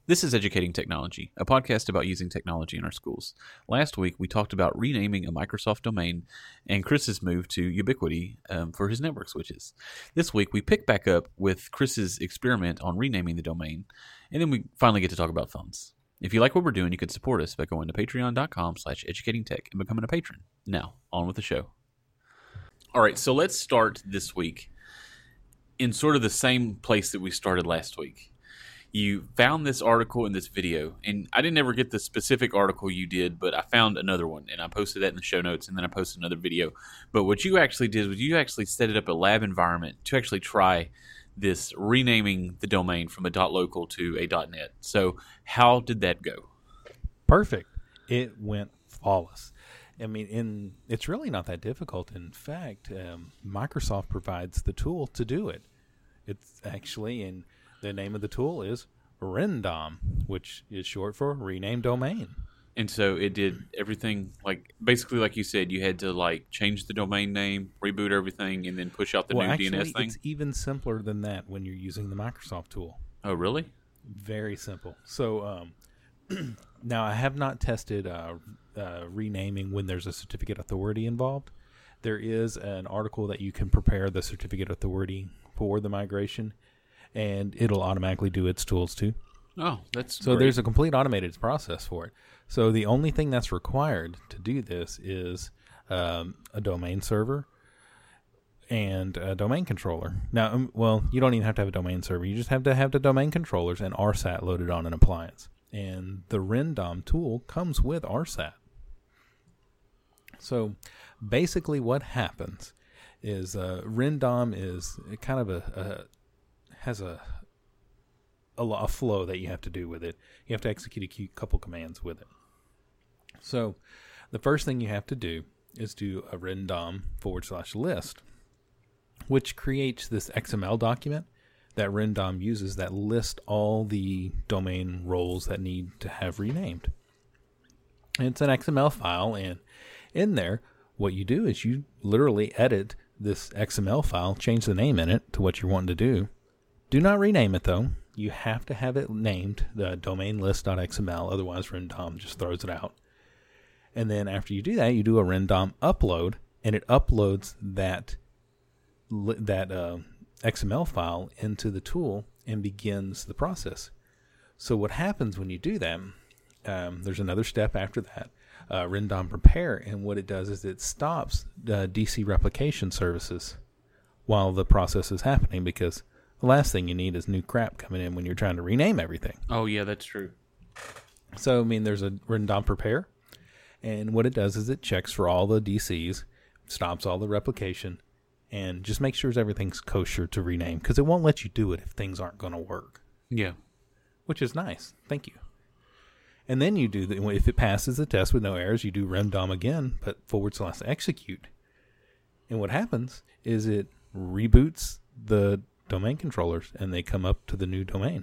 This is Educating Technology, a podcast about using technology in our schools. Last week, we talked about renaming a Microsoft domain and Chris's move to Ubiquity for his network switches. This week, we pick back up with Chris's experiment on renaming the domain, and then we finally get to talk about phones. If you like what we're doing, you can support us by going to patreon.com/educatingtech and becoming a patron. Now, on with the show. All right, so let's start this week in sort of the same place that we started last week. You found this article in this video, and I didn't ever get the specific article you did, but I found another one, and I posted that in the show notes, and then I posted another video. But what you actually did was you actually set it up a lab environment to actually try this renaming the domain from a .local to a .net. So how did that go? Perfect. It went flawless. I mean, it's really not that difficult. In fact, Microsoft provides the tool to do it. It's actually in... The name of the tool is Rendom, which is short for Rename Domain. And so it did everything, basically like you said, you had to change the domain name, reboot everything, and then push out the new DNS thing? It's even simpler than that when you're using the Microsoft tool. Oh, really? Very simple. So now I have not tested renaming when there's a certificate authority involved. There is an article that you can prepare the certificate authority for the migration, and it'll automatically do its tools too. Oh, that's so great. There's a complete automated process for it. So the only thing that's required to do this is a domain server and a domain controller. Now, you don't even have to have a domain server. You just have to have the domain controllers and RSAT loaded on an appliance. And the Rendom tool comes with RSAT. So basically what happens is Rendom is kind of has a flow that you have to do with it. You have to execute a couple commands with it. So the first thing you have to do is do a rendom /list, which creates this XML document that Rendom uses that lists all the domain roles that need to have renamed. And it's an XML file, and in there, what you do is you literally edit this XML file, change the name in it to what you're wanting to do. Do not rename it, though. You have to have it named the domain list.xml, otherwise Rendom just throws it out. And then after you do that, you do a Rendom upload, and it uploads that XML file into the tool and begins the process. So what happens when you do that, there's another step after that, Rendom prepare, and what it does is it stops DC replication services while the process is happening, because the last thing you need is new crap coming in when you're trying to rename everything. Oh, yeah, that's true. So, there's a Rendom prepare, and what it does is it checks for all the DCs, stops all the replication, and just makes sure everything's kosher to rename, because it won't let you do it if things aren't going to work. Yeah. Which is nice. Thank you. And then you do, if it passes the test with no errors, you do Rendom again, but /execute. And what happens is it reboots the domain controllers, and they come up to the new domain.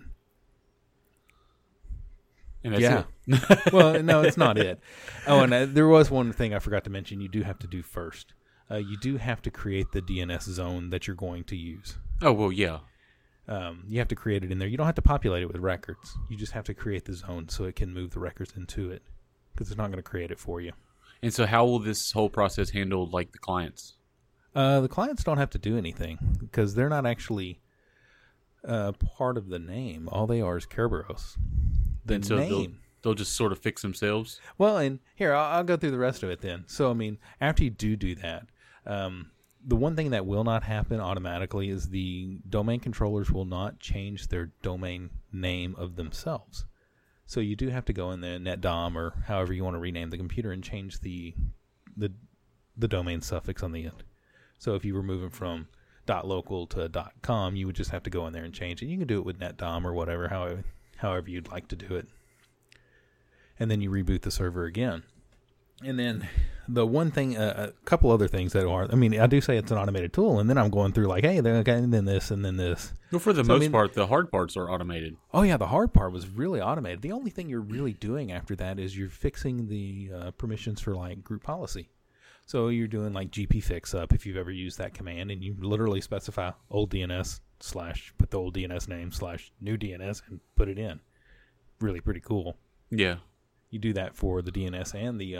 And that's it. Well, no, it's not it. Oh, and there was one thing I forgot to mention you do have to do first. You do have to create the DNS zone that you're going to use. Oh, well, yeah. You have to create it in there. You don't have to populate it with records. You just have to create the zone so it can move the records into it, because it's not going to create it for you. And so how will this whole process handle, the clients? The clients don't have to do anything, because they're not actually part of the name. All they are is Kerberos. And so they'll just sort of fix themselves? Well, and here, I'll go through the rest of it then. So, after you do that, the one thing that will not happen automatically is the domain controllers will not change their domain name of themselves. So you do have to go in there, netdom, or however you want to rename the computer, and change the domain suffix on the end. So if you were moving from .local to .com, you would just have to go in there and change it. You can do it with netdom or whatever, however you'd like to do it. And then you reboot the server again. And then the one thing, a couple other things that are, I do say it's an automated tool, and then I'm going through hey, okay, and then this, and then this. Well, for the most part, the hard parts are automated. Oh, yeah, the hard part was really automated. The only thing you're really doing after that is you're fixing the permissions for, group policy. So you're doing GP fix up if you've ever used that command, and you literally specify old DNS / put the old DNS name / new DNS and put it in. really pretty cool. Yeah. You do that for the DNS and the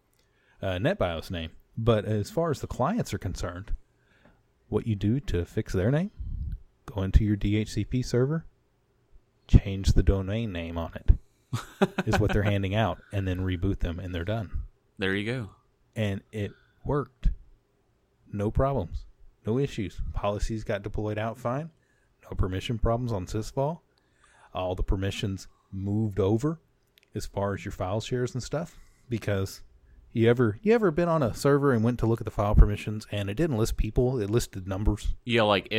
NetBIOS name. But as far as the clients are concerned, what you do to fix their name, go into your DHCP server, change the domain name on it, is what they're handing out, and then reboot them, and they're done. There you go. And it worked. No problems. No issues. Policies got deployed out fine. No permission problems on Sysvol. All the permissions moved over as far as your file shares and stuff. Because you ever been on a server and went to look at the file permissions and it didn't list people, it listed numbers? Yeah, like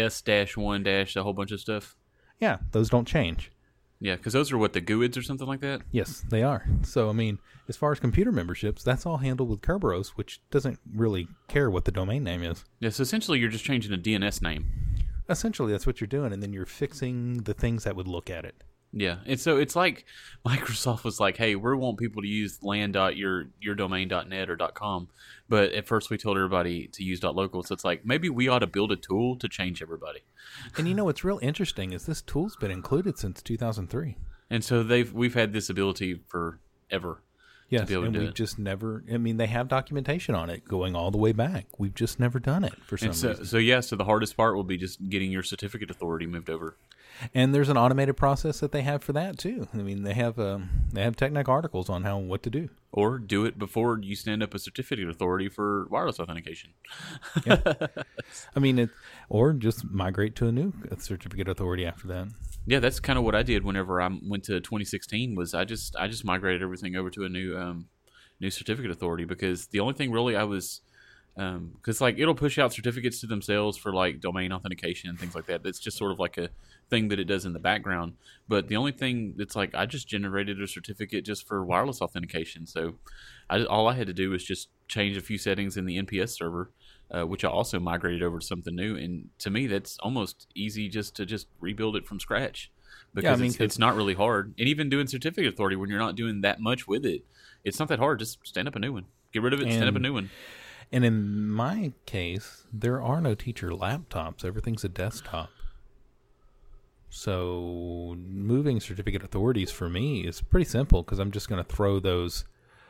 S-1- a whole bunch of stuff. Yeah, those don't change. Yeah, because those are what, the GUIDs or something like that? Yes, they are. So, I mean, as far as computer memberships, that's all handled with Kerberos, which doesn't really care what the domain name is. Yeah, so essentially you're just changing a DNS name. Essentially, that's what you're doing, and then you're fixing the things that would look at it. Yeah, and so it's like Microsoft was like, hey, we want people to use land.yourdomain.net or .com, but at first we told everybody to use .local, so it's like, maybe we ought to build a tool to change everybody. And you know what's real interesting is this tool's been included since 2003. And so we've had this ability forever. Yes, to be able and to do we've it. just never, I mean, they have documentation on it going all the way back. We've just never done it for some reason. So the hardest part will be just getting your certificate authority moved over. And there's an automated process that they have for that too. I mean, they have Technic articles on what to do. Or do it before you stand up a certificate authority for wireless authentication. Yeah. I mean, or just migrate to a new certificate authority after that. Yeah, that's kind of what I did whenever I went to 2016. Was I just migrated everything over to a new certificate authority, because the only thing really I was because like it'll push out certificates to themselves for like domain authentication and things like that. That's just sort of like a thing that it does in the background. But the only thing that's like, I just generated a certificate just for wireless authentication. So all I had to do was just change a few settings in the NPS server, which I also migrated over to something new. And to me, that's almost easy to rebuild it from scratch, because it's not really hard. And even doing certificate authority, when you're not doing that much with it, it's not that hard. Just stand up a new one. Get rid of it, stand up a new one. And in my case, there are no teacher laptops. Everything's a desktop. So moving certificate authorities for me is pretty simple, because I'm just going to throw those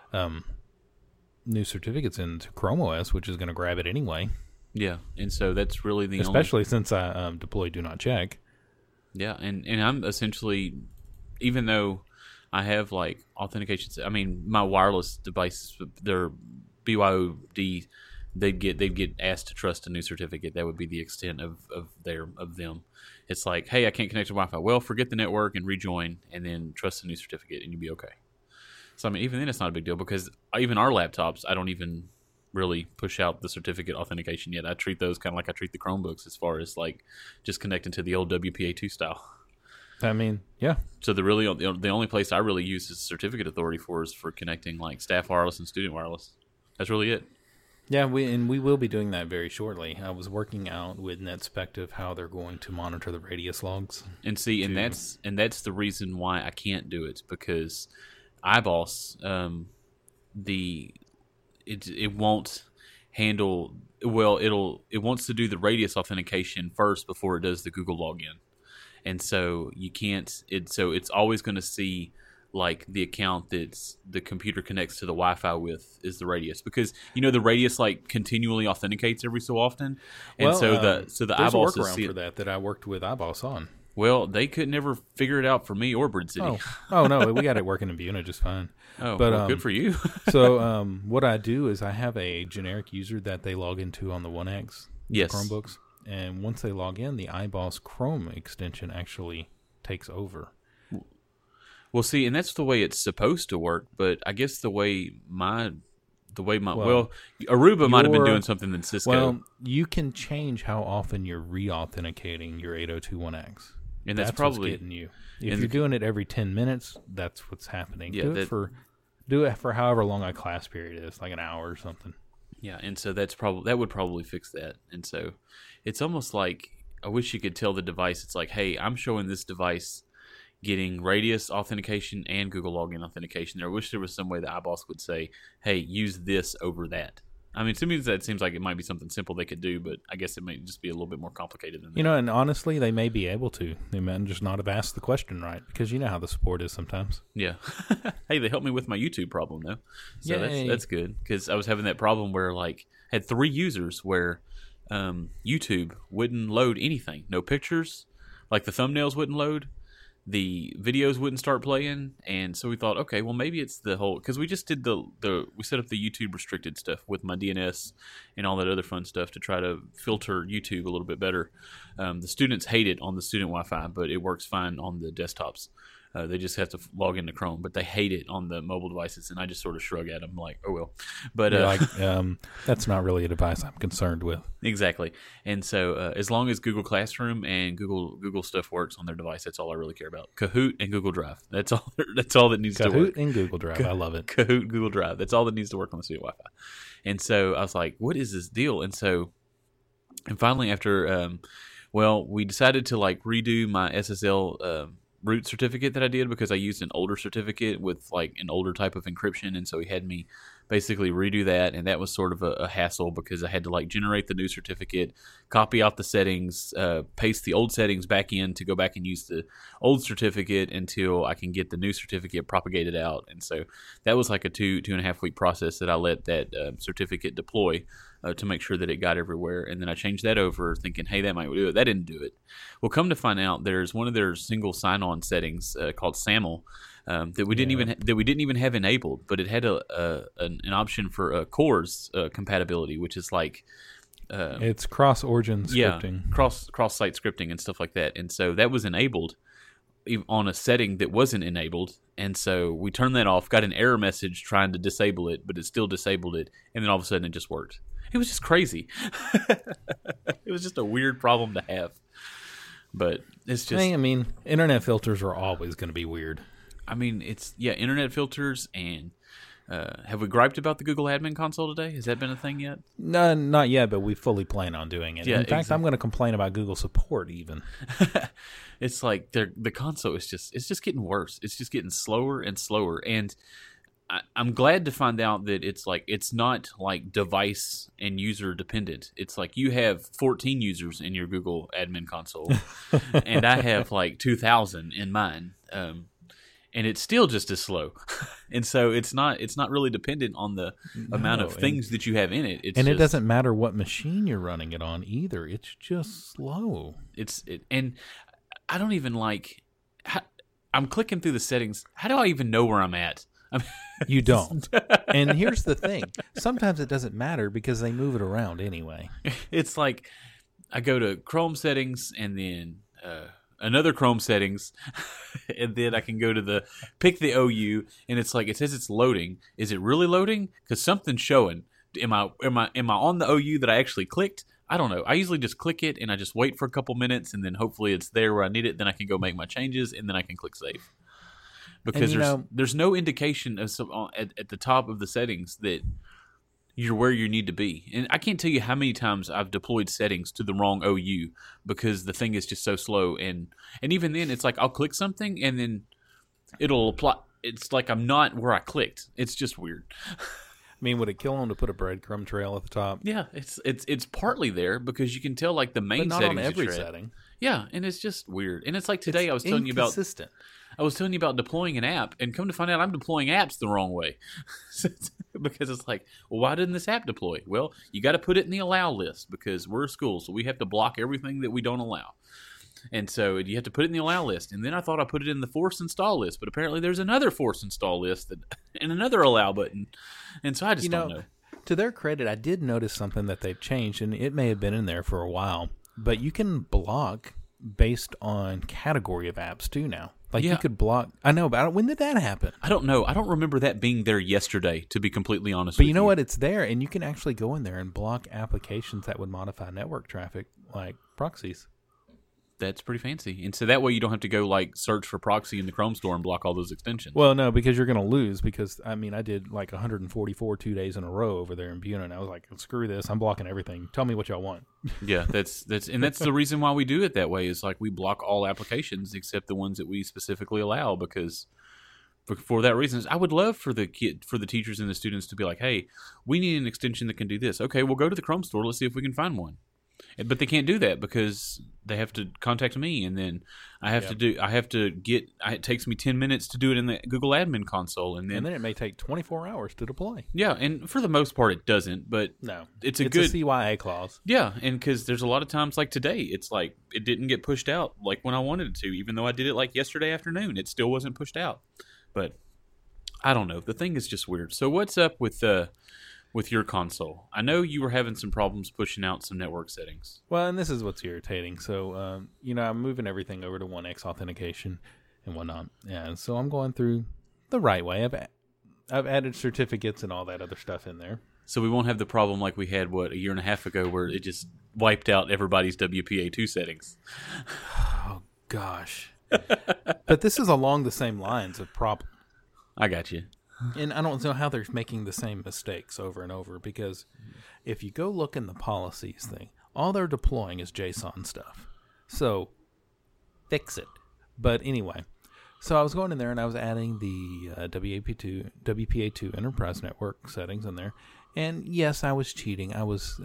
new certificates into Chrome OS, which is going to grab it anyway. Yeah, and so that's really the especially since I deploy Do Not Check. Yeah, and I'm essentially, even though I have like authentication, I mean, my wireless device, they're BYOD, they'd get asked to trust a new certificate. That would be the extent of them. It's like, hey, I can't connect to Wi-Fi. Well, forget the network and rejoin, and then trust a new certificate, and you'll be okay. So I mean, even then, it's not a big deal, because even our laptops, I don't even really push out the certificate authentication yet. I treat those kind of like I treat the Chromebooks, as far as like just connecting to the old WPA2 style. I mean, yeah. So the only place I really use this certificate authority for is for connecting like staff wireless and student wireless. That's really it. Yeah, we will be doing that very shortly. I was working out with NetSpect how they're going to monitor the radius logs. And see, and that's the reason why I can't do it, because iBoss, it won't handle well. It wants to do the radius authentication first before it does the Google login, and so you can't. So it's always going to see like the account that's the computer connects to the Wi-Fi with is the radius, because the radius like continually authenticates every so often, and so the there's iBoss a workaround for that I worked with iBoss on. Well, they could never figure it out for me or Brid City. Oh no, we got it working in Buna just fine. Oh, but well, good for you. So what I do is I have a generic user that they log into on the 1X Chromebooks, and once they log in, the iBoss Chrome extension actually takes over. Well, see, and that's the way it's supposed to work, but I guess Aruba might have been doing something than Cisco. Well, you can change how often you're re-authenticating your 802.1x. And that's probably what's getting you. If you're doing it every 10 minutes, that's what's happening. Yeah, do it for however long a class period is, like an hour or something. Yeah, and so that would probably fix that. And so it's almost like, I wish you could tell the device, it's like, hey, I'm showing this device getting radius authentication and Google login authentication. I wish there was some way that iBoss would say, hey, use this over that. I mean, to me, that seems like it might be something simple they could do, but I guess it might just be a little bit more complicated than that. You know, and honestly, they may be able to. They may just not have asked the question right, because you know how the support is sometimes. Yeah. Hey, they helped me with my YouTube problem, though. So Yay. that's good, because I was having that problem where, like, I had 3 users where YouTube wouldn't load anything. No pictures. Like, the thumbnails wouldn't load. The videos wouldn't start playing, and so we thought, okay, well, maybe it's the whole, because we just did we set up the YouTube restricted stuff with my DNS and all that other fun stuff to try to filter YouTube a little bit better. The students hate it on the student Wi-Fi, but it works fine on the desktops. They just have to log into Chrome, but they hate it on the mobile devices, and I just sort of shrug at them like, oh, well. But that's not really a device I'm concerned with. Exactly. And so as long as Google Classroom and Google stuff works on their device, that's all I really care about. Kahoot and Google Drive. That's all that needs to work. Kahoot and Google Drive. I love it. Kahoot, Google Drive. That's all that needs to work on the student Wi-Fi. And so I was like, what is this deal? And finally after, we decided to like redo my SSL root certificate that I did, because I used an older certificate with like an older type of encryption, and so he had me basically redo that, and that was sort of a hassle, because I had to like generate the new certificate, copy out the settings, paste the old settings back in to go back and use the old certificate until I can get the new certificate propagated out. And so that was like a 2.5 week process that I let that certificate deploy to make sure that it got everywhere. And then I changed that over thinking, hey, that might do it. That didn't do it. Well, come to find out, there's one of their single sign-on settings called SAML that we didn't even have enabled, but it had an option for CORS compatibility, which is like it's cross-origin scripting, cross-site scripting and stuff like that. And so that was enabled on a setting that wasn't enabled, and so we turned that off, got an error message trying to disable it, but it still disabled it, and then all of a sudden it just worked. It was just crazy. It was just a weird problem to have, but it's just, I mean, internet filters are always going to be weird. I mean, internet filters. And have we griped about the Google Admin Console today? Has that been a thing yet? No, not yet, but we fully plan on doing it. Yeah, in fact, I'm going to complain about Google support even. It's like the console is just getting worse. It's just getting slower and slower, and I'm glad to find out that it's not like device and user dependent. It's like you have 14 users in your Google Admin Console, and I have like 2,000 in mine. And it's still just as slow, and so it's not really dependent on the amount of things that you have in it. It doesn't matter what machine you're running it on either. It's just slow. And I don't even like. I'm clicking through the settings. How do I even know where I'm at? You don't. And here's the thing: sometimes it doesn't matter because they move it around anyway. It's like I go to Chrome settings and then another Chrome settings, and then I can go to pick the OU, and it's like it says it's loading. Is it really loading? Because something's showing. Am I on the OU that I actually clicked? I don't know. I usually just click it and I just wait for a couple minutes, and then hopefully it's there where I need it. Then I can go make my changes, and then I can click save. Because there's no indication at the top of the settings that you're where you need to be. And I can't tell you how many times I've deployed settings to the wrong OU because the thing is just so slow. And even then, it's like I'll click something and then it'll apply. It's like I'm not where I clicked. It's just weird. I mean, would it kill them to put a breadcrumb trail at the top? Yeah, it's partly there because you can tell like the main but not settings on every setting. Yeah, and it's just weird. And it's like today I was telling you about deploying an app, and come to find out I'm deploying apps the wrong way. Because it's like, well, why didn't this app deploy? Well, you got to put it in the allow list because we're a school, so we have to block everything that we don't allow. And so you have to put it in the allow list. And then I thought I put it in the force install list, but apparently there's another force install list and another allow button. And so I just don't know. To their credit, I did notice something that they've changed, and it may have been in there for a while, but you can block based on category of apps too now. Like you could block. I know, but when did that happen? I don't know. I don't remember that being there yesterday, to be completely honest with you. But you know what? It's there, and you can actually go in there and block applications that would modify network traffic, like proxies. That's pretty fancy. And so that way you don't have to go like search for proxy in the Chrome store and block all those extensions. Well, no, because you're going to lose because, I mean, I did like 144 2 days in a row over there in Buena, and I was like, screw this. I'm blocking everything. Tell me what y'all want. Yeah, that's the reason why we do it that way is like we block all applications except the ones that we specifically allow because for that reason. I would love for the teachers and the students to be like, hey, we need an extension that can do this. Okay, we'll go to the Chrome store. Let's see if we can find one. But they can't do that because they have to contact me, and then it takes me 10 minutes to do it in the Google Admin Console, and then it may take 24 hours to deploy. Yeah, and for the most part it doesn't, but no, it's a CYA clause. Yeah, and because there's a lot of times like today, it's like it didn't get pushed out like when I wanted it to, even though I did it like yesterday afternoon, it still wasn't pushed out. But I don't know. The thing is just weird. So what's up with your console? I know you were having some problems pushing out some network settings. Well, and this is what's irritating. So, I'm moving everything over to 1X authentication and whatnot. Yeah, so I'm going through the right way. I've added certificates and all that other stuff in there. So we won't have the problem like we had, a year and a half ago where it just wiped out everybody's WPA2 settings. Oh, gosh. But this is along the same lines of problem. I got you. And I don't know how they're making the same mistakes over and over, because if you go look in the policies thing, all they're deploying is JSON stuff. So fix it. But anyway, so I was going in there and I was adding the WPA2 Enterprise Network settings in there. And yes, I was cheating. I was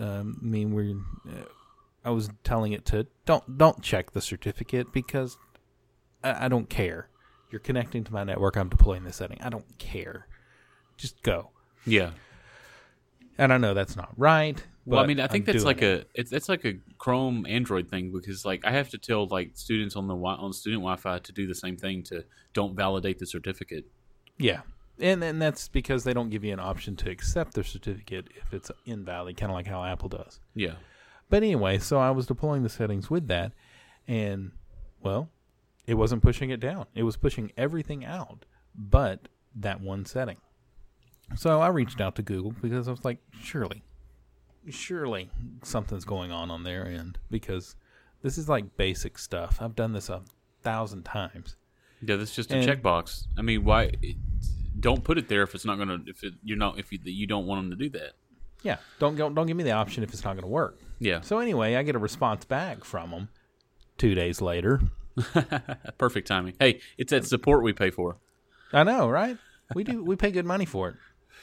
I was telling it to don't check the certificate because I don't care. You're connecting to my network. I'm deploying this setting. I don't care. Just go. Yeah. And I know that's not right. Well, I mean, I think that's like it's like a Chrome Android thing, because like I have to tell like students on student Wi-Fi to do the same thing, to don't validate the certificate. Yeah. And that's because they don't give you an option to accept their certificate if it's invalid, kind of like how Apple does. Yeah. But anyway, so I was deploying the settings with that, and well, it wasn't pushing it down. It was pushing everything out but that one setting. So I reached out to Google because I was like, surely something's going on their end, because this is like basic stuff. I've done this 1,000 times. Yeah, that's just a checkbox. I mean, why? Don't put it there if it's not going to. If you don't want them to do that. Yeah, don't give me the option if it's not going to work. Yeah. So anyway, I get a response back from them 2 days later. Perfect timing. Hey, it's that support we pay for. I know, right? We pay good money for it.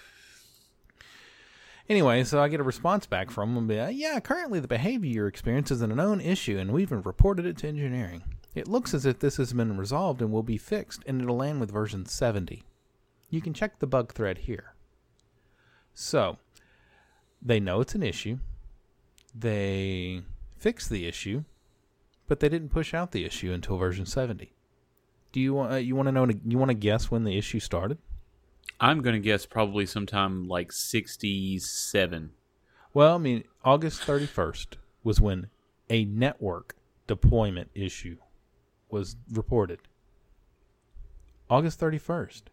Anyway, so I get a response back from them. Yeah, currently the behavior you're experiencing is a known issue, and we've reported it to engineering. It looks as if this has been resolved and will be fixed, and it'll land with version 70. You can check the bug thread here. So, they know it's an issue. They fixed the issue, but they didn't push out the issue until version 70. Do you want to know? You want to guess when the issue started? I'm going to guess probably sometime like 67. Well, I mean, August 31st was when a network deployment issue was reported. August 31st.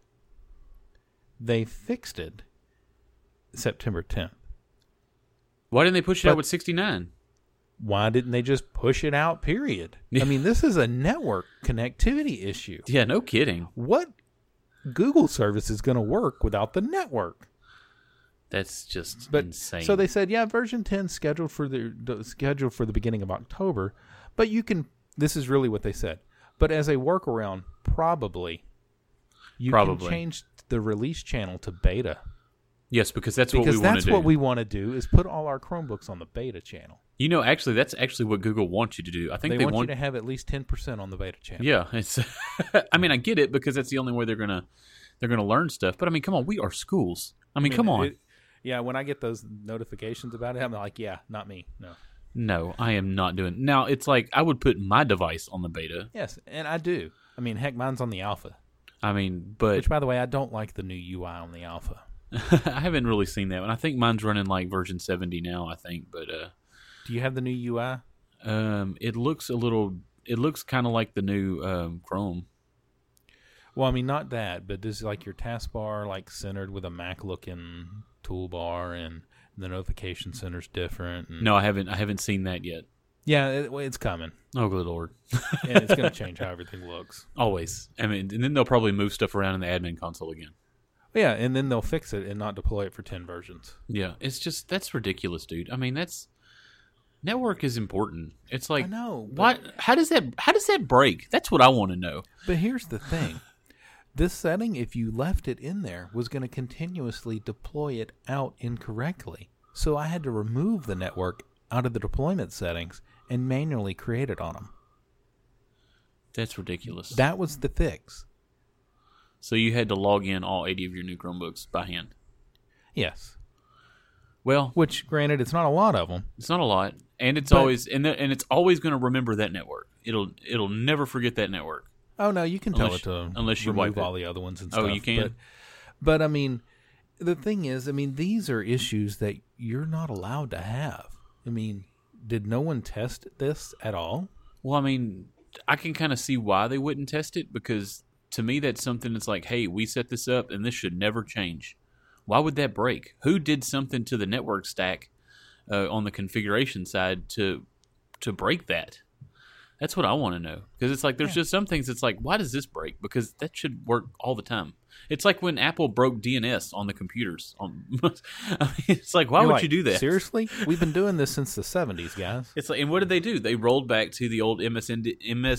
They fixed it September 10th. Why didn't they push it out with 69? Why didn't they just push it out, period? I mean, this is a network connectivity issue. Yeah, no kidding. What Google service is going to work without the network? That's just insane. So they said, yeah, version 10 scheduled for the beginning of October, but you can. This is really what they said. But as a workaround, probably can change the release channel to beta. Yes, because that's what we want to do. Because that's what we want to do, is put all our Chromebooks on the beta channel. You know, actually, that's actually what Google wants you to do. I think they want you to have at least 10% on the beta channel. Yeah, it's. I mean, I get it, because that's the only way they're gonna learn stuff. But I mean, come on, we are schools. I mean, come on. Yeah, when I get those notifications about it, I'm like, yeah, not me. No, I am not doing. Now it's like I would put my device on the beta. Yes, and I do. I mean, heck, mine's on the alpha. I mean, but which, by the way, I don't like the new UI on the alpha. I haven't really seen that one. I think mine's running like version 70 now, I think, but do you have the new UI? It looks kind of like the new Chrome. Well, I mean, not that, but does like your taskbar like centered with a Mac looking toolbar, and the notification center's different? No, I haven't seen that yet. Yeah, it's coming. Oh, good Lord. And it's going to change how everything looks. Always. I mean, and then they'll probably move stuff around in the admin console again. Yeah, and then they'll fix it and not deploy it for 10 versions. Yeah, it's just, that's ridiculous, dude. I mean, network is important. It's like, I know. How does that break? That's what I want to know. But here's the thing. this setting, if you left it in there, was going to continuously deploy it out incorrectly. So I had to remove the network out of the deployment settings and manually create it on them. That's ridiculous. That was the fix. So you had to log in all 80 of your new Chromebooks by hand. Yes. Well, Which, granted, it's not a lot of them. it's not a lot, and it's always and it's always going to remember that network. It'll never forget that network. Oh, no, you can tell it to unless you remove wipe it. all the other ones and stuff. Oh, you can? But, I mean, the thing is, these are issues that you're not allowed to have. I mean, did no one test this at all? Well, I can kind of see why they wouldn't test it, because to me that's something that's like, hey, we set this up and this should never change. Why would that break? Who did something to the network stack on the configuration side to break that? That's what I want to know. Because it's like there's just some things that's like, why does this break? Because that should work all the time. It's like when Apple broke DNS on the computers. It's like, why would you do that? Seriously? We've been doing this since the 70s, guys. It's like, and what did they do? They rolled back to the old MDNS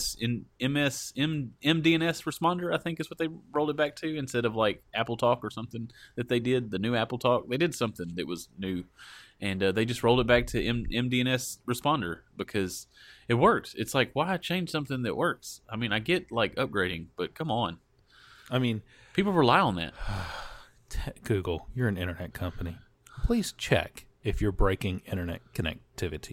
responder, I think is what they rolled it back to, instead of like Apple Talk or something that they did, the new Apple Talk. They did something that was new, and they just rolled it back to MDNS responder because it worked. It's like, why change something that works? I get like upgrading, but come on. People rely on that. Google, you're an internet company. Please check if you're breaking internet connectivity.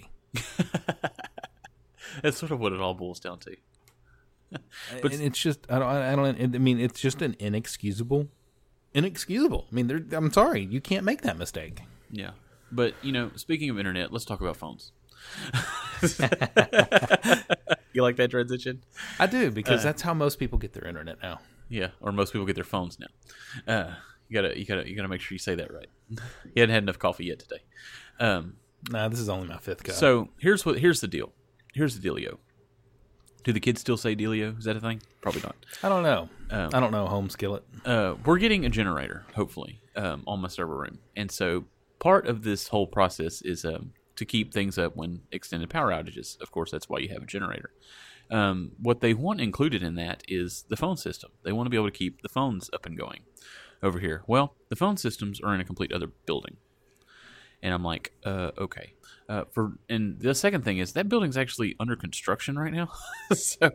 That's sort of what it all boils down to. But and it's just, it's just an inexcusable. I'm sorry, you can't make that mistake. Yeah. But, speaking of internet, let's talk about phones. You like that transition? I do, because that's how most people get their internet now. Yeah, or most people get their phones now. You gotta make sure you say that right. You hadn't had enough coffee yet today. Nah, this is only my 5th cup. So here's the deal. Here's the dealio. Do the kids still say dealio? Is that a thing? Probably not. I don't know. I don't know home skillet. We're getting a generator, hopefully, on my server room, and so part of this whole process is to keep things up when extended power outages. Of course, that's why you have a generator. What they want included in that is the phone system. They want to be able to keep the phones up and going over here. Well, the phone systems are in a complete other building. And I'm like, okay. And the second thing is that building's actually under construction right now. So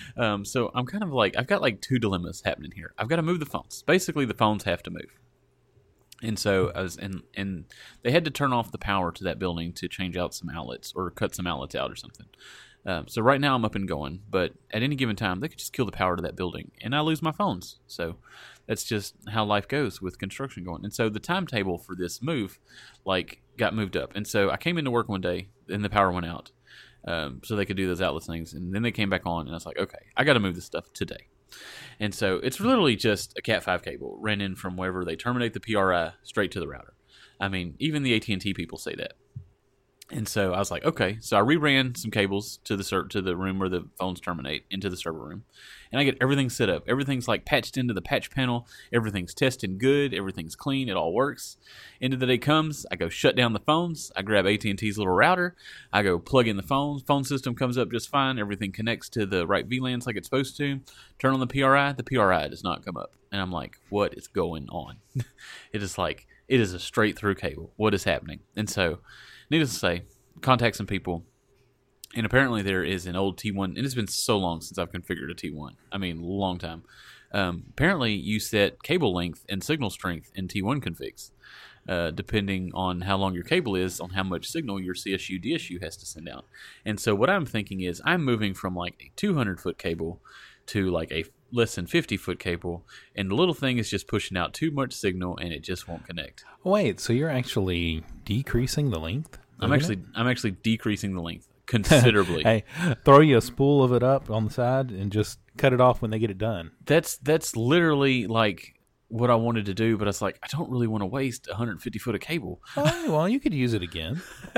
I'm kind of like, I've got like two dilemmas happening here. I've got to move the phones. Basically, the phones have to move. And so and they had to turn off the power to that building to change out some outlets or cut some outlets out or something. So right now I'm up and going, but at any given time they could just kill the power to that building and I lose my phones. So that's just how life goes with construction going. And so the timetable for this move got moved up. And so I came into work one day and the power went out. So they could do those outlet things, and then they came back on and I was like, okay, I got to move this stuff today. And so it's literally just a Cat5 cable ran in from wherever they terminate the PRI straight to the router. Even the AT&T people say that. And so I was like, okay. So I reran some cables to the room where the phones terminate into the server room, and I get everything set up. Everything's like patched into the patch panel. Everything's tested good. Everything's clean. It all works. End of the day comes. I go shut down the phones. I grab AT&T's little router. I go plug in the phones. Phone system comes up just fine. Everything connects to the right VLANs like it's supposed to. Turn on the PRI. The PRI does not come up, and I'm like, what is going on? It is a straight through cable. What is happening? And so, needless to say, contact some people, and apparently there is an old T1, and it's been so long since I've configured a T1. Long time. Apparently, you set cable length and signal strength in T1 configs, depending on how long your cable is, on how much signal your CSU DSU has to send out. And so what I'm thinking is I'm moving from like a 200-foot cable to like a less than 50-foot cable, and the little thing is just pushing out too much signal, and it just won't connect. Wait, so you're actually decreasing the length? I'm actually decreasing the length considerably. Hey, throw you a spool of it up on the side and just cut it off when they get it done. That's literally like what I wanted to do, but it's like I don't really want to waste 150 foot of cable. Oh, well, you could use it again.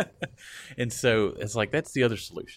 And so it's like that's the other solution.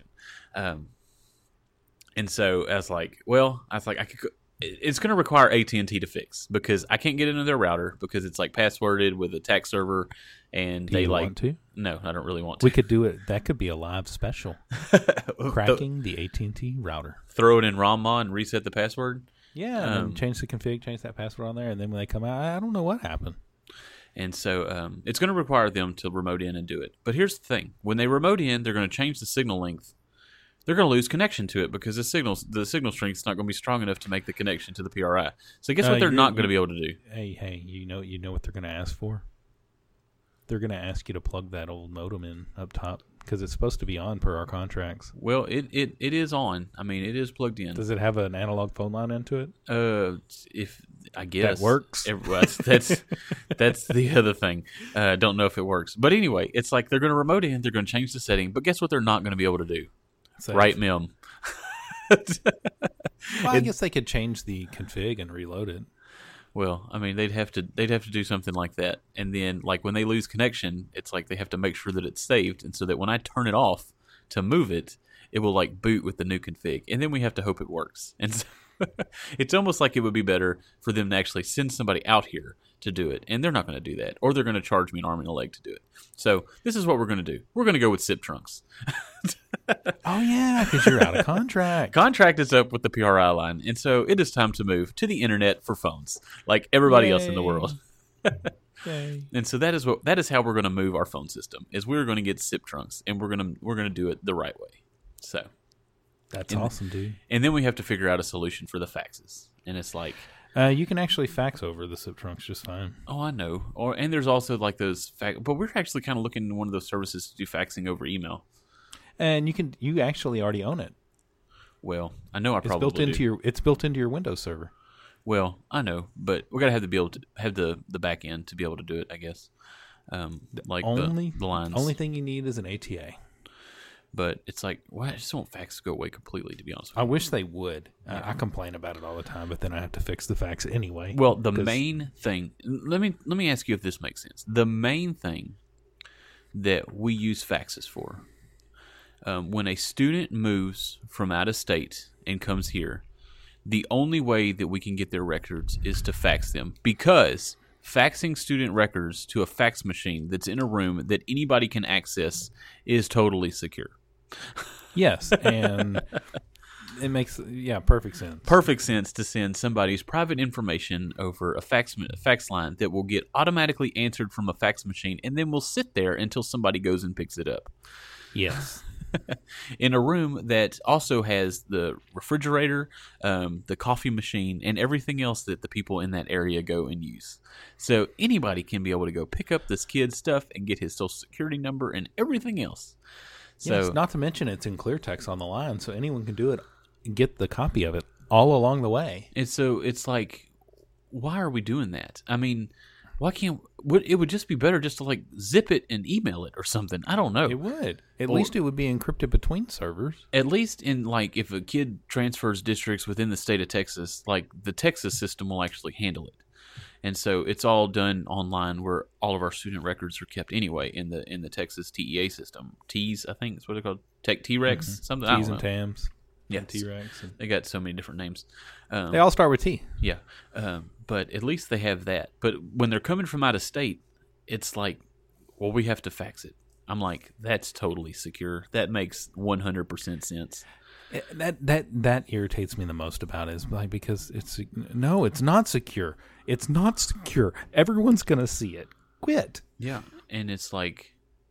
And so I was like, it's going to require AT&T to fix, because I can't get into their router because it's like passworded with a TAC server, and Do you want to? No, I don't really want to. We could do it. That could be a live special. Cracking the AT&T router. Throw it in ROMMA and reset the password. Yeah, and then change the config, change that password on there, and then when they come out, I don't know what happened. And so it's going to require them to remote in and do it. But here's the thing. When they remote in, they're going to change the signal length. They're going to lose connection to it because the signal strength is not going to be strong enough to make the connection to the PRI. So guess what they're not going to be able to do? Hey, you know what they're going to ask for? They're going to ask you to plug that old modem in up top because it's supposed to be on per our contracts. Well, it is on. I mean, it is plugged in. Does it have an analog phone line into it? If I guess that works. That's the other thing. Don't know if it works, but anyway, it's like they're going to remote in. They're going to change the setting, but guess what? They're not going to be able to do. Right, Mim. Well, I guess they could change the config and reload it. Well, I mean, they'd have to do something like that, and then like when they lose connection, it's like they have to make sure that it's saved, and so that when I turn it off to move it, it will like boot with the new config, and then we have to hope it works. And so it's almost like it would be better for them to actually send somebody out here to do it, and they're not going to do that, or they're going to charge me an arm and a leg to do it. So this is what we're going to do. We're going to go with SIP trunks. Oh yeah, because you're out of contract. Contract is up with the PRI line, and so it is time to move to the internet for phones, like everybody else in the world. And so that is how we're going to move our phone system. Is we're going to get SIP trunks, and we're going to do it the right way. So that's awesome, dude. And then we have to figure out a solution for the faxes, and it's like. You can actually fax over the SIP trunks just fine. Oh, I know. And there's also like those but we're actually kind of looking into one of those services to do faxing over email. And you actually already own it. Well, I know it's built into your Windows server. Well, I know, but we got to be able to have the back end to be able to do it, I guess. Like the lines. Only thing you need is an ATA. But it's like, well, I just want fax to go away completely, to be honest with you. I wish they would. Yeah. I complain about it all the time, but then I have to fix the fax anyway. Well, the main thing, let me ask you if this makes sense. The main thing that we use faxes for, when a student moves from out of state and comes here, the only way that we can get their records is to fax them, because faxing student records to a fax machine that's in a room that anybody can access is totally secure. Yes, and it makes perfect sense. Perfect sense to send somebody's private information over a fax line that will get automatically answered from a fax machine, and then will sit there until somebody goes and picks it up. Yes. In a room that also has the refrigerator, the coffee machine, and everything else that the people in that area go and use. So anybody can be able to go pick up this kid's stuff and get his social security number and everything else. So, yes, not to mention it's in clear text on the line, so anyone can do it and get the copy of it all along the way. And so it's like, why are we doing that? I mean, why can't it would just be better just to like zip it and email it or something? I don't know. It would. At least it would be encrypted between servers. At least in like if a kid transfers districts within the state of Texas, like the Texas system will actually handle it. And so it's all done online, where all of our student records are kept anyway in the Texas TEA system. TEAS, I think is what they're called. T-Rex, something. TEAS and TAMS. Yeah, T-Rex. They got so many different names. They all start with T. Yeah, but at least they have that. But when they're coming from out of state, it's like, well, we have to fax it. I'm like, that's totally secure. That makes 100% sense. That irritates me the most about it, is like, because it's not secure. It's not secure. Everyone's gonna see it. Quit. Yeah, and it's like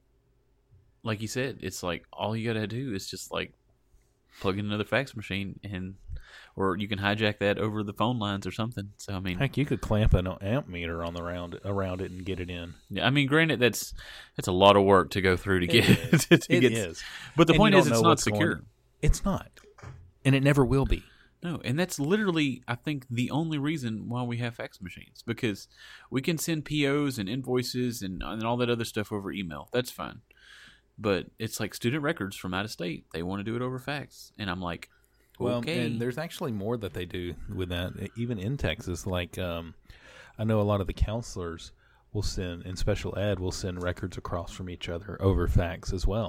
you said, it's like all you gotta do is just like plug in another fax machine, or you can hijack that over the phone lines or something. So I mean, heck, you could clamp an amp meter on around it and get it in. Yeah, I mean, granted, that's a lot of work to go through to get it. It is. But the point is, it's not secure. It's not, and it never will be. No, and that's literally, I think, the only reason why we have fax machines, because we can send POs and invoices and all that other stuff over email. That's fine. But it's like student records from out of state. They want to do it over fax. And I'm like, okay. Well, and there's actually more that they do with that, even in Texas. Like, I know a lot of the counselors will send, in special ed, will send records across from each other over fax as well.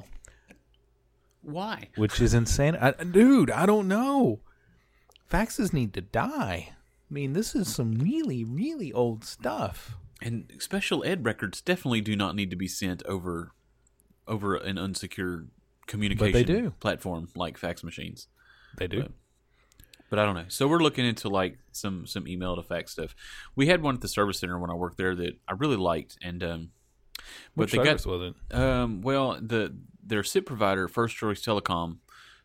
Why? Which is insane. Dude, I don't know. Faxes need to die. I mean, this is some really, really old stuff. And special ed records definitely do not need to be sent over an unsecure communication platform like fax machines. They do. But I don't know. So we're looking into like some email to fax stuff. We had one at the service center when I worked there that I really liked, and Which service was it? well, their SIP provider, First Choice Telecom,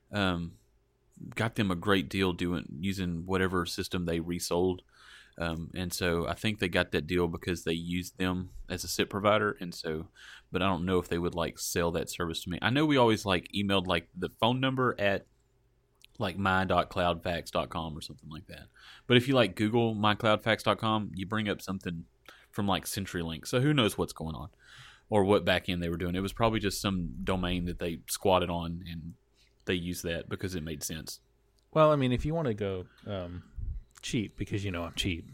got them a great deal using whatever system they resold. And so I think they got that deal because they used them as a SIP provider, and so, but I don't know if they would like sell that service to me. I know we always like emailed like the phone number at like my.cloudfax.com or something like that. But if you like Google mycloudfax.com, you bring up something from like CenturyLink. So who knows what's going on or what backend they were doing. It was probably just some domain that they squatted on and they used that because it made sense. Well, I mean, if you want to go cheap, because I'm cheap.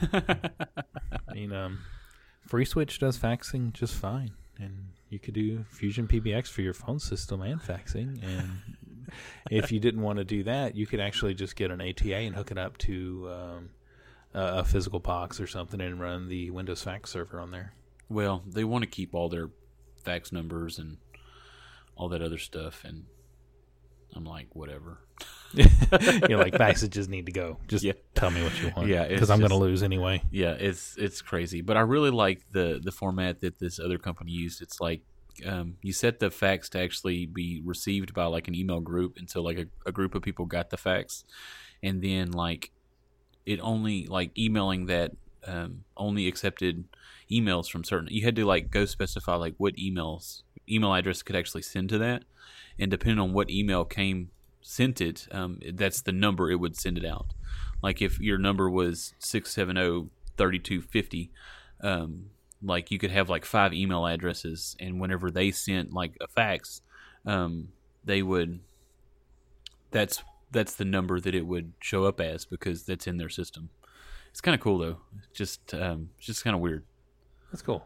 I mean, FreeSwitch does faxing just fine, and you could do Fusion PBX for your phone system and faxing. And if you didn't want to do that, you could actually just get an ATA and hook it up to a physical box or something and run the Windows Fax server on there. Well, they want to keep all their fax numbers and all that other stuff, and I'm like, whatever. You're like, faxes just need to go. Just tell me what you want. Yeah, because I'm going to lose anyway. Yeah, it's crazy. But I really like the format that this other company used. It's like you set the fax to actually be received by like an email group, and so like a group of people got the fax, and then like it only like emailing that only accepted emails from certain. You had to like go specify like what email address could actually send to that, and depending on what email sent it, that's the number it would send it out. Like if your number was 670-3250, like you could have like 5 email addresses, and whenever they sent like a fax, they would. That's the number that it would show up as because that's in their system. It's kind of cool though. It's just kind of weird. That's cool.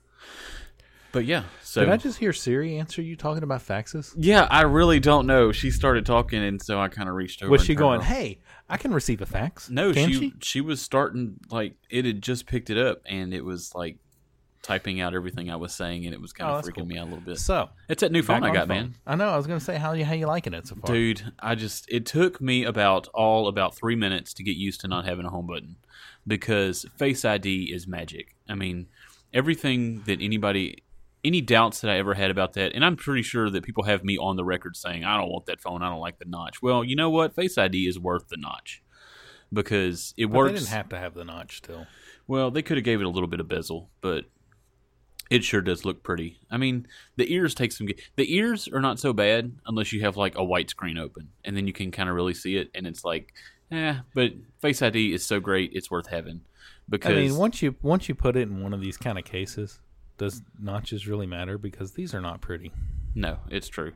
But yeah, so did I just hear Siri answer you talking about faxes? Yeah, I really don't know. She started talking, and so I kind of reached over. Was she going, "Hey, I can receive a fax"? No, she was starting like it had just picked it up, and it was like typing out everything I was saying, and it was kind of freaking me out a little bit. So it's that new phone I got, man. I know. I was going to say, how you liking it so far, dude? It took me about 3 minutes to get used to not having a home button because Face ID is magic. I mean, everything that any doubts that I ever had about that, and I'm pretty sure that people have me on the record saying, I don't want that phone, I don't like the notch. Well, you know what? Face ID is worth the notch because it works. They didn't have to have the notch still. Well, they could have gave it a little bit of bezel, but it sure does look pretty. I mean, the ears the ears are not so bad unless you have like a white screen open, and then you can kind of really see it, and it's like, but Face ID is so great, it's worth having. Because I mean, once you put it in one of these kind of cases, does notches really matter? Because these are not pretty. No, it's true.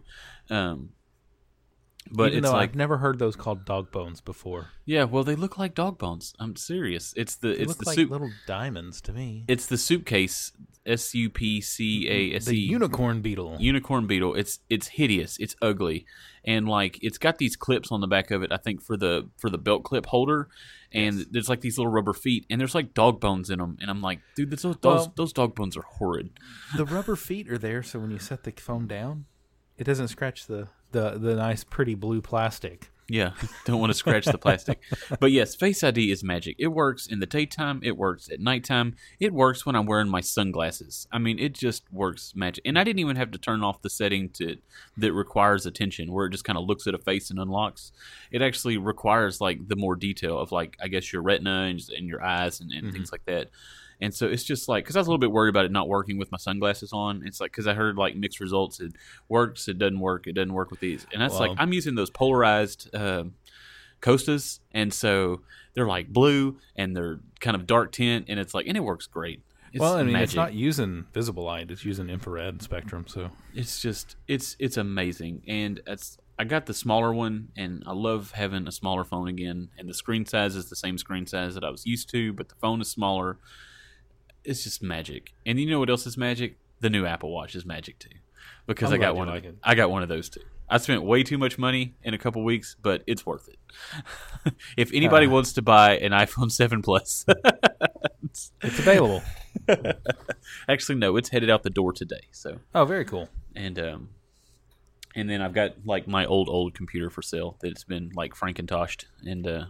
But even though I've never heard those called dog bones before. Yeah, well, they look like dog bones. I'm serious. They look like little diamonds to me. It's the soup case, SUPCASE. The unicorn beetle. Unicorn beetle. It's hideous. It's ugly, and like it's got these clips on the back of it. I think for the belt clip holder, and there's like these little rubber feet, and there's like dog bones in them, and I'm like, dude, those dog bones are horrid. The rubber feet are there, so when you set the phone down, it doesn't scratch the nice pretty blue plastic. Yeah, don't want to scratch the plastic. But yes, Face ID is magic. It works in the daytime. It works at nighttime. It works when I'm wearing my sunglasses. I mean, it just works magic. And I didn't even have to turn off the setting that requires attention, where it just kind of looks at a face and unlocks. It actually requires like the more detail of like, I guess, your retina and your eyes and things like that. And so it's just like, because I was a little bit worried about it not working with my sunglasses on. It's like, because I heard like mixed results. It works, it doesn't work with these. And that's like, I'm using those polarized Costas. And so they're like blue and they're kind of dark tint. And it's like, and it works great. It's magic. It's not using visible light. It's using infrared spectrum. So it's just, it's amazing. And I got the smaller one, and I love having a smaller phone again. And the screen size is the same screen size that I was used to, but the phone is smaller. It's just magic. And you know what else is magic? The new Apple Watch is magic too. Because I got one of those too. I spent way too much money in a couple weeks, but it's worth it. If anybody wants to buy an iPhone 7 Plus, it's available. Actually, no, it's headed out the door today. So. Oh, very cool. And And then I've got like my old computer for sale that's been like Frankentoshed and.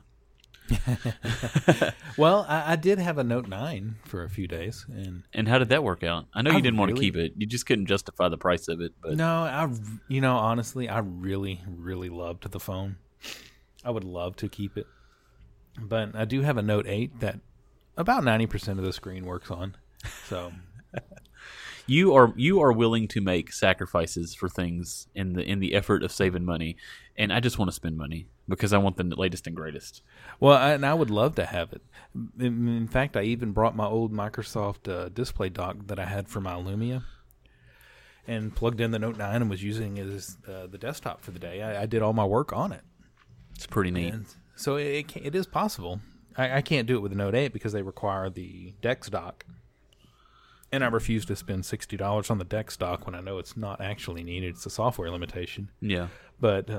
Well, I did have a Note 9 for a few days, and how did that work out? I know you didn't want to really- keep it; you just couldn't justify the price of it. But no, honestly, I really, really loved the phone. I would love to keep it, but I do have a Note 8 that about 90% of the screen works on. So you are willing to make sacrifices for things in the effort of saving money, and I just want to spend money because I want the latest and greatest. well, and I would love to have it. In fact, I even brought my old Microsoft display dock that I had for my Lumia and plugged in the Note 9 and was using it as the desktop for the day. I did all my work on it. It's pretty neat. And so it is possible. I can't do it with the Note 8 because they require the DeX dock. And I refuse to spend $60 on the DeX dock when I know it's not actually needed. It's a software limitation. Yeah. But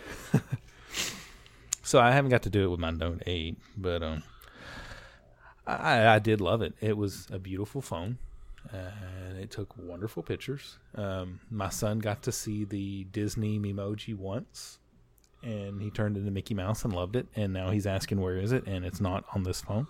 so I haven't got to do it with my Note 8, but I did love it. It was a beautiful phone, and it took wonderful pictures. My son got to see the Disney Memoji once, and he turned into Mickey Mouse and loved it. And now he's asking where is it, and it's not on this phone.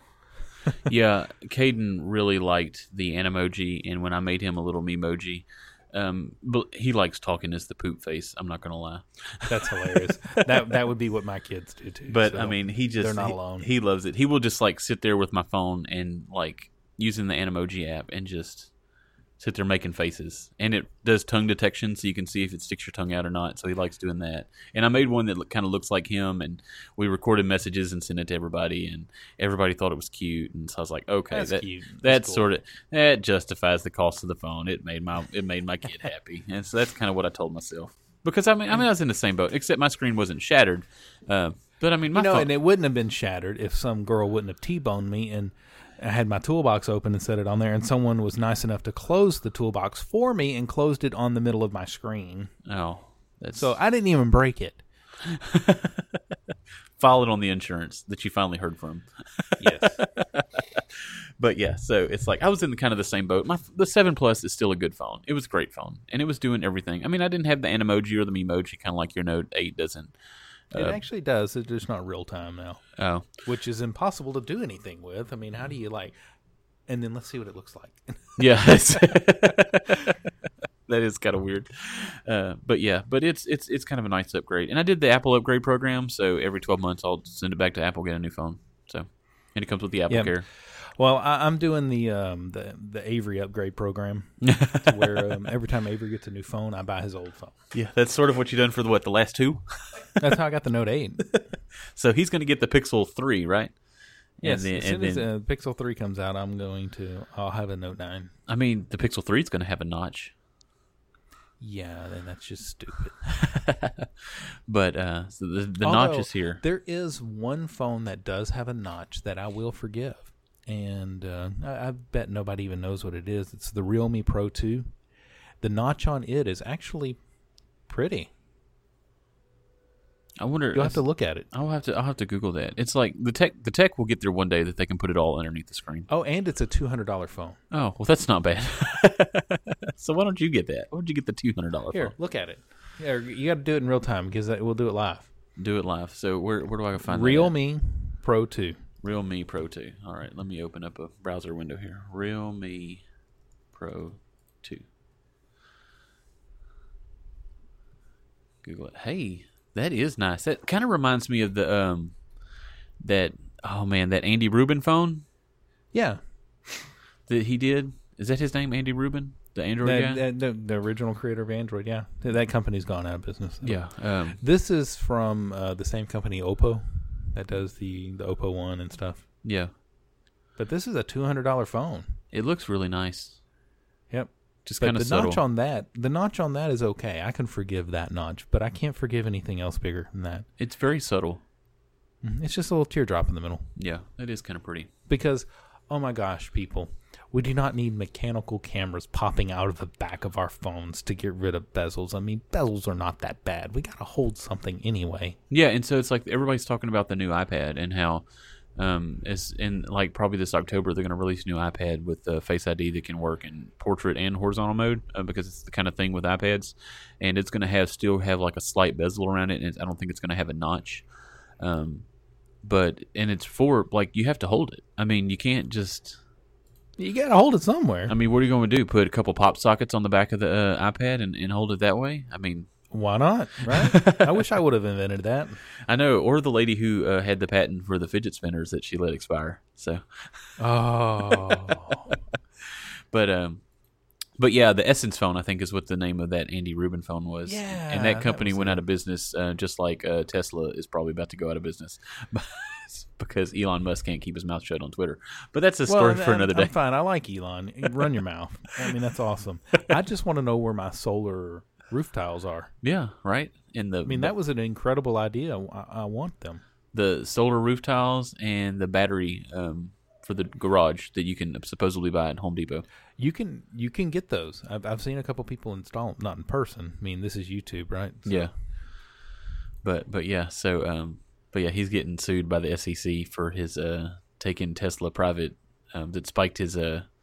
Yeah, Caden really liked the Animoji, and when I made him a little Memoji, but he likes talking as the poop face. I'm not gonna lie. That's hilarious. that would be what my kids do too. But so I mean, they're not alone. He loves it. He will just like sit there with my phone and like using the Animoji app and just sit there making faces. And it does tongue detection, so you can see if it sticks your tongue out or not. So he likes doing that. And I made one that kind of looks like him, and we recorded messages and sent it to everybody, and everybody thought it was cute. And so I was like, okay, That's cute. That's Cool. sort of that justifies the cost of the phone. It made my kid happy, and so that's kind of what I told myself. Because I mean I was in the same boat, except my screen wasn't shattered. But I mean, my phone, and it wouldn't have been shattered if some girl wouldn't have T-boned me and I had my toolbox open and set it on there, and someone was nice enough to close the toolbox for me and closed it on the middle of my screen. oh, that's So I didn't even break it. file it on the insurance that you finally heard from. Yes. But yeah, so it's like I was in kind of the same boat. The 7 Plus is still a good phone. It was a great phone, and it was doing everything. I mean, I didn't have the Animoji or the Memoji, kind of like your Note 8 doesn't. It actually does. It's just not real time now, Oh, which is impossible to do anything with. I mean, how do you and then let's see what it looks like. yeah, that is kind of weird. But yeah, but it's kind of a nice upgrade. And I did the Apple upgrade program, so every 12 months I'll send it back to Apple, get a new phone. So, and it comes with the Apple Yeah. Care. Well, I'm doing the Avery upgrade program, where every time Avery gets a new phone, I buy his old phone. Yeah, that's sort of what you've done for the last two. That's how I got the Note 8. So he's going to get the Pixel 3, right? Yes, And as soon as Pixel 3 comes out, I'll have a Note 9. I mean, the Pixel 3 is going to have a notch. Yeah, then that's just stupid. But so the Although, notch is here. There is one phone that does have a notch that I will forgive. And I bet nobody even knows what it is. It's the Realme Pro 2. The notch on it is actually pretty. I wonder. You'll have to look at it. I'll have to Google that. It's like the tech will get there one day that they can put it all underneath the screen. Oh, and it's a $200 phone. Oh, well, that's not bad. So why don't you get that? Why don't you get the $200 Here, phone? look at it. Yeah, you got to do it in real time because we'll do it live. Do it live. So where do I find that? Realme Pro 2. Realme Pro 2. All right, let me open up a browser window here. Realme Pro 2. Google it. Hey, that is nice. That kind of reminds me of the that Andy Rubin phone Yeah. that he did. Is that his name, Andy Rubin, the Android guy? The original creator of Android, yeah. That company's gone out of business. Yeah. This is from the same company, Oppo, that does the Oppo One and stuff. Yeah. But this is a $200 phone. It looks really nice. Yep. Just But kind of the subtle. notch on that is okay. I can forgive that notch, but I can't forgive anything else bigger than that. It's very subtle. It's just a little teardrop in the middle. Yeah, it is kind of pretty. Because, oh my gosh, people, we do not need mechanical cameras popping out of the back of our phones to get rid of bezels. I mean, bezels are not that bad. We got to hold something anyway. Yeah, and so it's like everybody's talking about the new iPad and how As in like probably this October, they're going to release a new iPad with Face ID that can work in portrait and horizontal mode because it's the kind of thing with iPads, and it's going to still have like a slight bezel around it, and I don't think it's going to have a notch. But it's for like you have to hold it. I mean, you can't just. You got to hold it somewhere. I mean, what are you going to do? Put a couple pop sockets on the back of the iPad and hold it that way? I mean, why not? Right? I wish I would have invented that. I know, or the lady who had the patent for the fidget spinners that she let expire. So, but yeah, the Essence phone I think is what the name of that Andy Rubin phone was. Yeah, and that company went out of business, just like Tesla is probably about to go out of business. Because Elon Musk can't keep his mouth shut on Twitter. But that's a story for another day. I'm fine. I like Elon. Run your mouth. I mean, that's awesome. I just want to know where my solar roof tiles are. Yeah, right? That was an incredible idea. I want them. The solar roof tiles and the battery for the garage that you can supposedly buy at Home Depot. You can get those. I've seen a couple people install them, not in person. I mean, this is YouTube, right? So. Yeah. But yeah, so... But yeah, he's getting sued by the SEC for his taking Tesla private that spiked his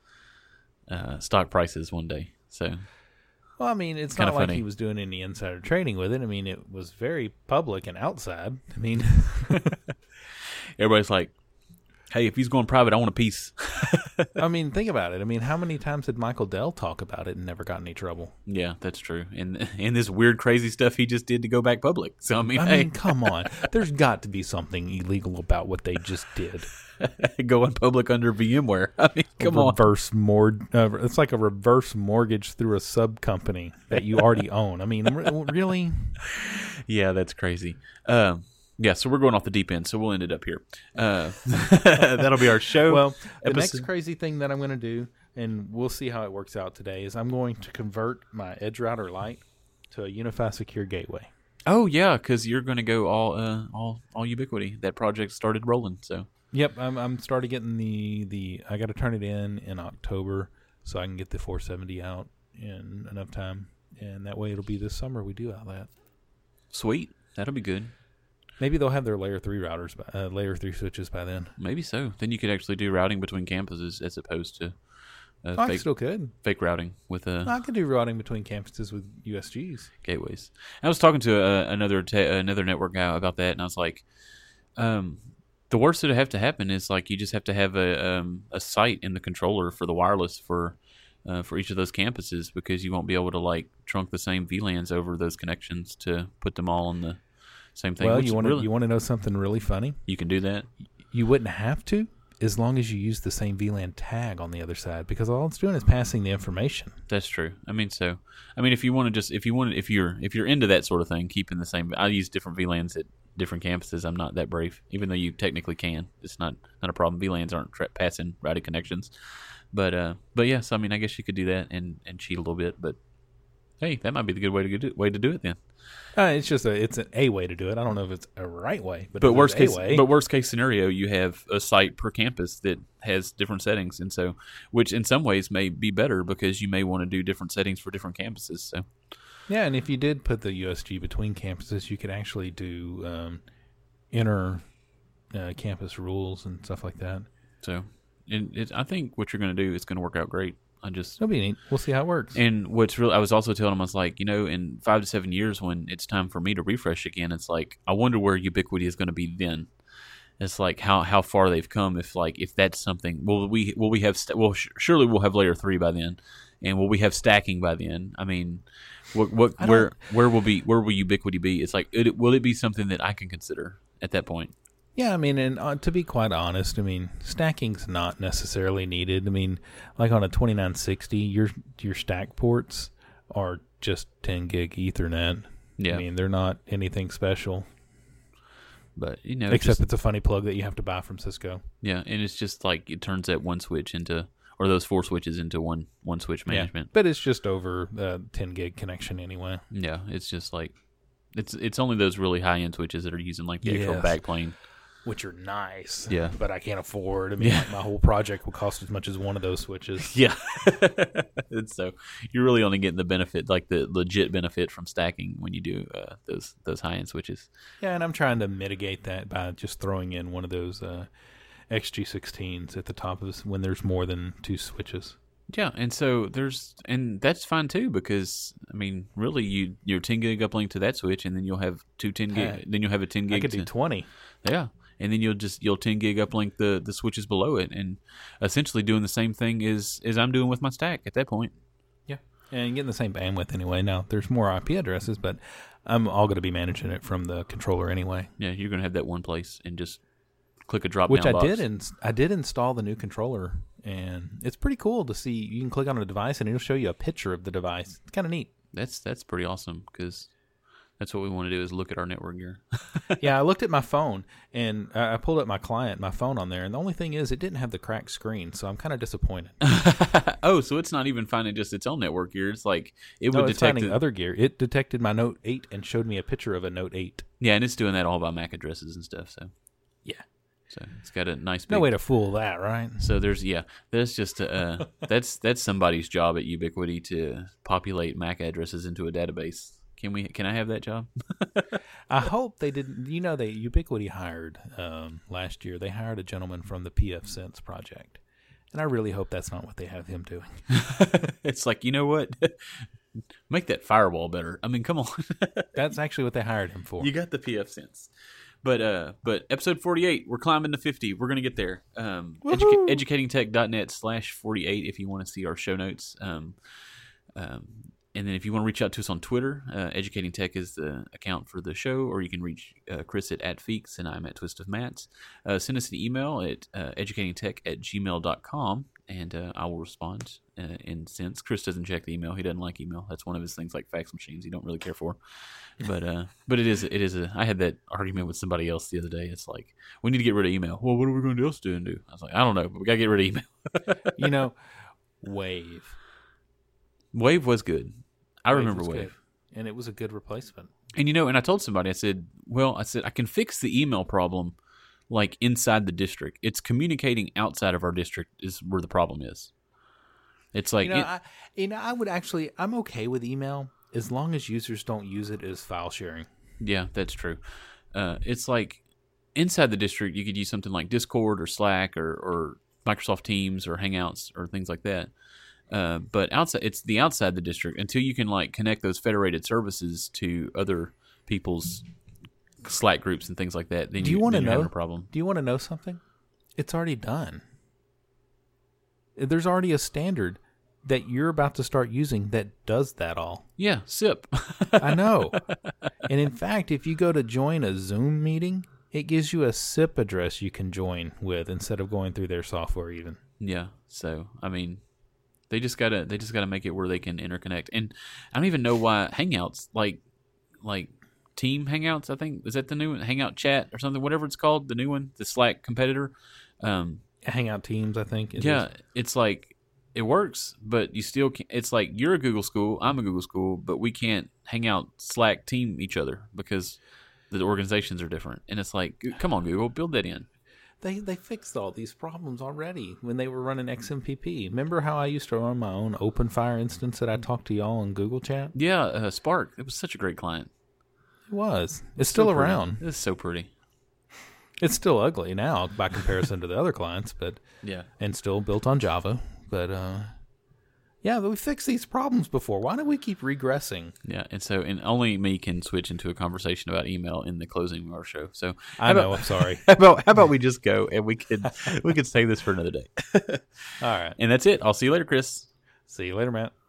stock prices one day. So, well, I mean, it's not like he was doing any insider trading with it. I mean, it was very public and outside. I mean, everybody's like, "Hey, if he's going private, I want a piece." I mean, think about it. I mean, how many times did Michael Dell talk about it and never got in any trouble? Yeah, that's true. And this weird, crazy stuff he just did to go back public. So I mean, come on. There's got to be something illegal about what they just did. Going public under VMware. I mean, come on. It's like a reverse mortgage through a sub company that you already own. I mean, really? Yeah, that's crazy. Yeah, so we're going off the deep end, so we'll end it up here. That'll be our show. Well, the next crazy thing that I'm going to do, and we'll see how it works out today, is I'm going to convert my Edge Router Lite to a UniFi Secure Gateway. Oh yeah, because you're going to go all Ubiquiti. That project started rolling. So yep, I'm started getting the I got to turn it in October so I can get the 470 out in enough time, and that way it'll be this summer we do all that. Sweet, that'll be good. Maybe they'll have their layer 3 routers, layer 3 switches by then. Maybe so. Then you could actually do routing between campuses as opposed to I still could. Fake routing with I could do routing between campuses with USGs. Gateways. I was talking to another network guy about that, and I was like, the worst that would have to happen is like you just have to have a site in the controller for the wireless for each of those campuses because you won't be able to like trunk the same VLANs over those connections to put them all on the same thing. Well, you want to know something really funny? You can do that. You wouldn't have to, as long as you use the same VLAN tag on the other side, because all it's doing is passing the information. That's true. If you want to if you're into that sort of thing, keeping the same. I use different VLANs at different campuses. I'm not that brave, even though you technically can. It's not a problem. VLANs aren't passing routed connections, but yes, I guess you could do that and cheat a little bit, but hey, that might be the good way to do it then. It's just it's a way to do it. I don't know if it's a right way, but worst case scenario, you have a site per campus that has different settings, and so which in some ways may be better because you may want to do different settings for different campuses. So yeah, and if you did put the USG between campuses, you could actually do inner campus rules and stuff like that. So I think what you're going to do is going to work out great. It'll be neat. We'll see how it works. And I was also telling him, I was like, in 5 to 7 years when it's time for me to refresh again, it's like, I wonder where Ubiquiti is going to be then. It's like how far they've come. If that's something, surely we'll have layer 3 by then, and will we have stacking by then? I mean, where will Ubiquiti be? It's like, will it be something that I can consider at that point? Yeah, and to be quite honest, stacking's not necessarily needed. Like on a 2960, your stack ports are just 10 gig Ethernet. Yeah. They're not anything special. But, except it's a funny plug that you have to buy from Cisco. Yeah, and it's just like it turns that one switch or those 4 switches into one switch management. Yeah, but it's just over 10 gig connection anyway. Yeah, it's just like, it's only those really high-end switches that are using like the actual backplane. Which are nice, yeah, but I can't afford. My whole project will cost as much as one of those switches. Yeah, and so you're really only getting the benefit, like the legit benefit from stacking when you do those high end switches. Yeah, and I'm trying to mitigate that by just throwing in one of those XG16s at the top of this when there's more than 2 switches. Yeah, and so and that's fine too, because I mean, really, your 10 gig uplink to that switch, and then you'll have 10 gig. Then you'll have a 10 gig. I could do 20. Yeah, and then you'll 10 gig uplink the switches below it, and essentially doing the same thing as I'm doing with my stack at that point. Yeah, and getting the same bandwidth anyway. Now there's more IP addresses, but I'm all going to be managing it from the controller anyway. Yeah, you're going to have that one place and just click a drop down box. Which I did install the new controller, and it's pretty cool to see. You can click on a device, and it'll show you a picture of the device. It's kind of neat. That's pretty awesome, because that's what we want to do, is look at our network gear. Yeah, I looked at my phone, and I pulled up my phone on there, and the only thing is it didn't have the cracked screen, so I'm kind of disappointed. Oh, so it's not even finding just its own network gear. It's like it would detect finding other gear. It detected my Note 8 and showed me a picture of a Note 8. Yeah, and it's doing that all by MAC addresses and stuff. So yeah, so it's got a nice big... No way to fool that, right? So there's just that's somebody's job at Ubiquiti to populate MAC addresses into a database. Can I have that job? I hope they didn't. Ubiquiti hired last year. They hired a gentleman from the pfSense project, and I really hope that's not what they have him doing. It's like, you know what? Make that firewall better. I mean, come on. That's actually what they hired him for. You got the pfSense. But episode 48, we're climbing to 50. We're going to get there. Educatingtech.net/48 if you want to see our show notes. And then if you want to reach out to us on Twitter, Educating Tech is the account for the show, or you can reach Chris at @Feeks, and I'm at Twist of Mats. Send us an email at educatingtech@gmail.com, and I will respond. And since Chris doesn't check the email, he doesn't like email. That's one of his things, like fax machines, he don't really care for. But it is I had that argument with somebody else the other day. It's like, we need to get rid of email. Well, what are we going to else do and do? I was like, I don't know, but we got to get rid of email. Wave was good. I remember Wave. And it was a good replacement. And and I told somebody, I said, I can fix the email problem like inside the district. It's communicating outside of our district is where the problem is. It's like, I'm okay with email as long as users don't use it as file sharing. Yeah, that's true. It's like inside the district, you could use something like Discord or Slack or Microsoft Teams or Hangouts or things like that. But it's outside the district until you can like connect those federated services to other people's Slack groups and things like that. Then you have a problem. Do you want to know something? It's already done. There's already a standard that you're about to start using that does that all. Yeah, SIP. I know. And in fact, if you go to join a Zoom meeting, it gives you a SIP address you can join with instead of going through their software even. Yeah. So, I mean, They just gotta make it where they can interconnect. And I don't even know why Hangouts, like Team Hangouts, I think, is that the new one? Hangout Chat or something, whatever it's called, the new one, the Slack competitor. Hangout Teams, I think. It's like it works, but you still can't. It's like you're a Google school, I'm a Google school, but we can't Hangout Slack team each other because the organizations are different. And it's like, come on, Google, build that in. They fixed all these problems already when they were running XMPP. Remember how I used to run my own OpenFire instance that I talked to y'all on Google Chat? Yeah, Spark. It was such a great client. It was. It's still around. It's so pretty. It's still ugly now by comparison to the other clients, but yeah, and still built on Java. But yeah, we fixed these problems before. Why do we keep regressing? Yeah, and only me can switch into a conversation about email in the closing of our show. So I'm sorry. How about we just go and we could save this for another day. All right, and that's it. I'll see you later, Chris. See you later, Matt.